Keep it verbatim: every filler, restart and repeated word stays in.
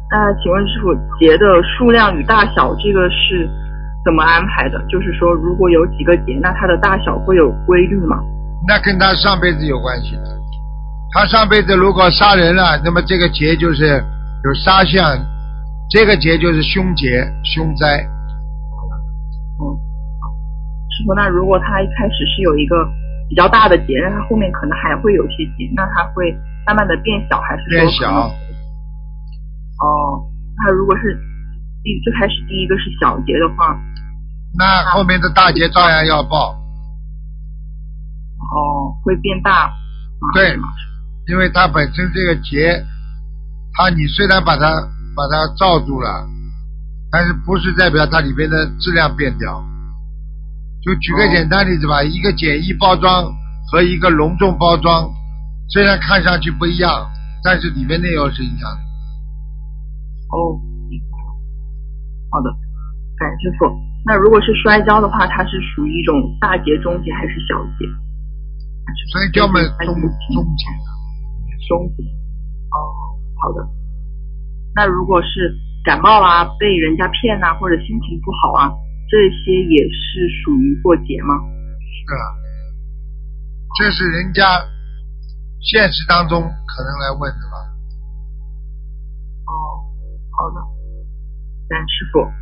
那请问师傅，劫的数量与大小这个是怎么安排的？就是说，如果有几个劫，那它的大小会有规律吗？ 那跟他上辈子有关系的。他上辈子如果杀人了，那么这个劫就是有杀相，这个劫就是凶劫、凶灾。 嗯，师傅，那如果他一开始是有一个比较大的劫，那他后面可能还会有些劫，那他会慢慢的变小，还是说变小？ 哦，那如果是第最开始第一个是小劫的话， 那后面的大劫照样要报。 哦，会变大。 对，因为它本身这个劫，它你虽然把它把它罩住了，但是不是代表它里边的质量变掉。就举个简单例子吧，哦、一个简易包装和一个隆重包装，虽然看上去不一样，但是里面内容是一样的。 哦，好的，感谢师傅。那如果是摔跤的话，它是属于一种大劫、中劫还是小劫？ 摔跤嘛，中中劫。 中劫。哦，好的。那如果是感冒啊、被人家骗啊，或者心情不好啊，这些也是属于过节吗？ 是啊，这是人家现实当中可能来问的吧。 哦，好的，感恩师傅。